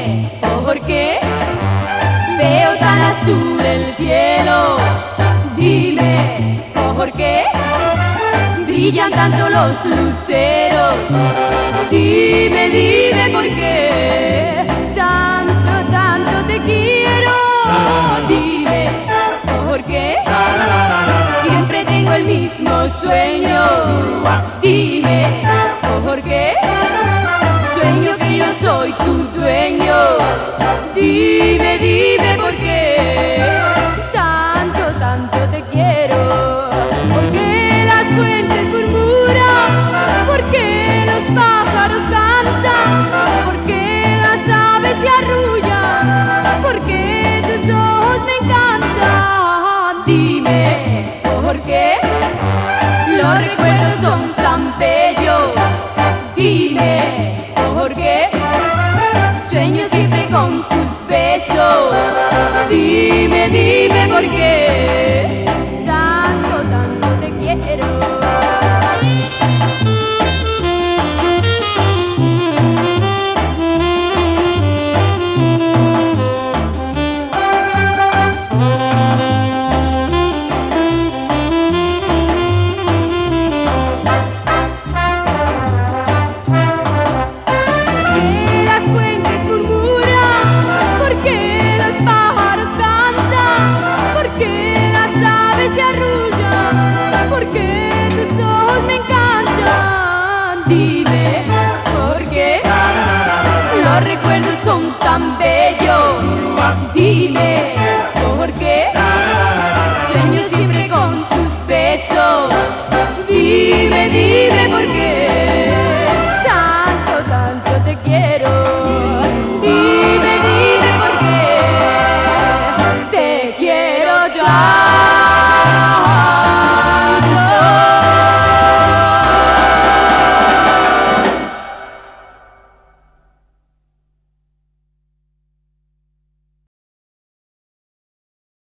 Dime, ¿por qué veo tan azul el cielo? Dime, ¿por qué brillan tanto los luceros? Dime, dime, ¿por qué tanto, tanto te quiero? Dime, ¿por qué siempre tengo el mismo sueño? Dime, ¿por qué sueño que yo soy tu dueño? Dime, dime, ¿por qué tanto, tanto te quiero? ¿Por qué las fuentes murmuran? ¿Por qué los pájaros cantan? ¿Por qué las aves se arrullan? ¿Por qué tus ojos me encantan? Dime, ¿por qué los recuerdos son tan bellos? Dime, ¿por qué sueño siempre con tus besos? Dime, dime, ¿por qué tanto, tanto te quiero? Dime, ¿por qué los recuerdos son tan bellos? Dime,